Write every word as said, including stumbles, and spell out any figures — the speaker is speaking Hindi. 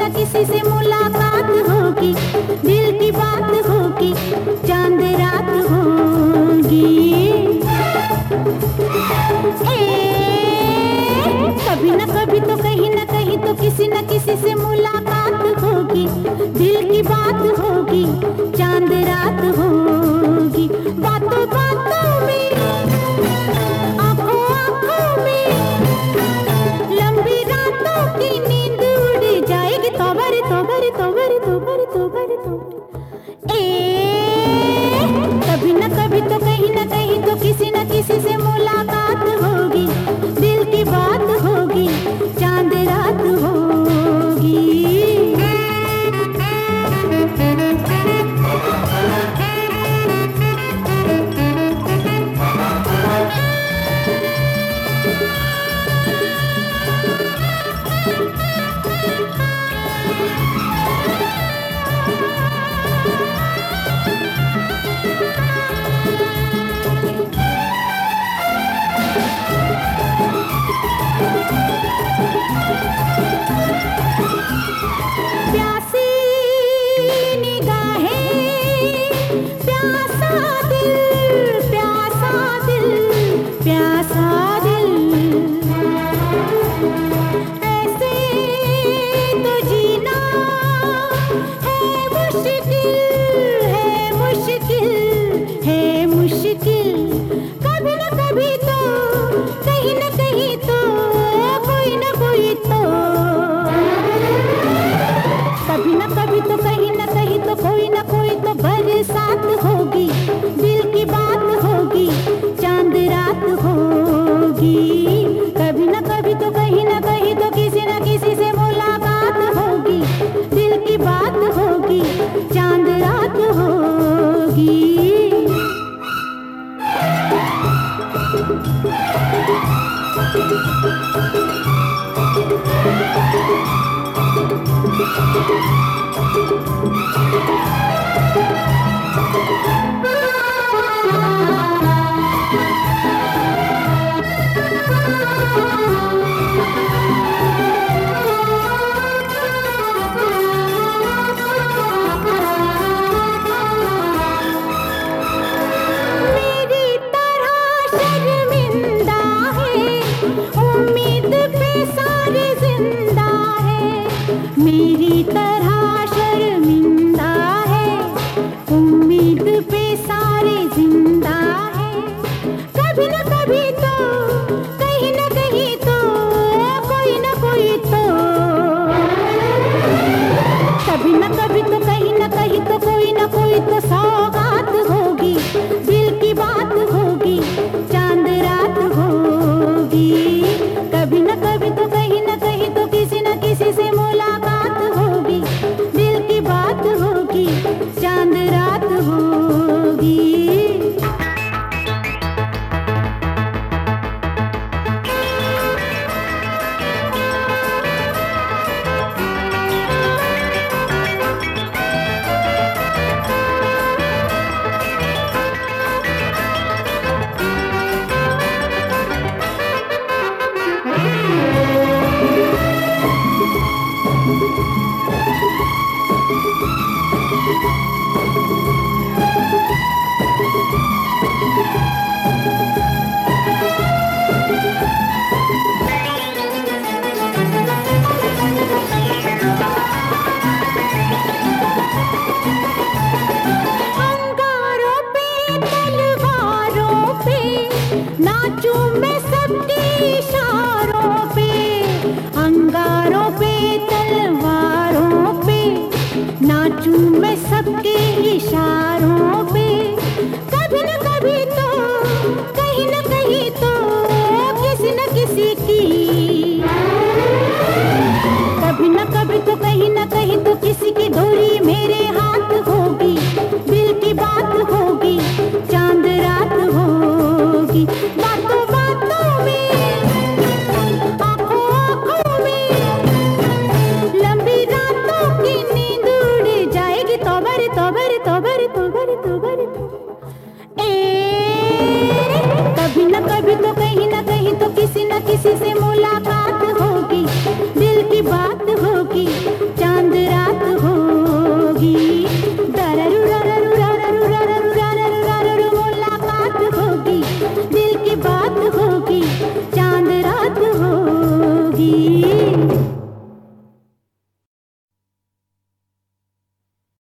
न किसी से मुलाकात होगी, दिल की बात होगी, चांद रात होगी। ए, कभी न कभी तो कहीं न कहीं तो किसी न किसी से मुलाकात होगी, दिल की बात होगी, चांद रात होगी। बातों बातों में, आंखों आंखों में, लंबी रातों की नींद उड़ जाएगी। तोबर तोबर तोबर तोबर तोबर तोबर। ए, कभी न कभी तो कहीं न कहीं तो किसी न किसी से मुलाकात होगी, दिल की बात होगी, चांद रात होगी। प्यासी निगाहें, प्यासा दिल, प्यासा दिल, प्यासा दिल। ऐसे तो जीना है मुश्किल, है मुश्किल, है मुश्किल। कभी न कभी तो कहीं न कहीं तो कोई न कोई तो, कभी न कभी तो कहीं न कहीं तो कोई न कोई तो बरसात होगी, दिल की बात होगी, चांद रात होगी। कभी न कभी तो कहीं न कहीं तो किसी न किसी से मुलाकात होगी, दिल की बात होगी, चांद रात होगी। मेरी तरह शर्मिंदा है, उम्मीद होगी।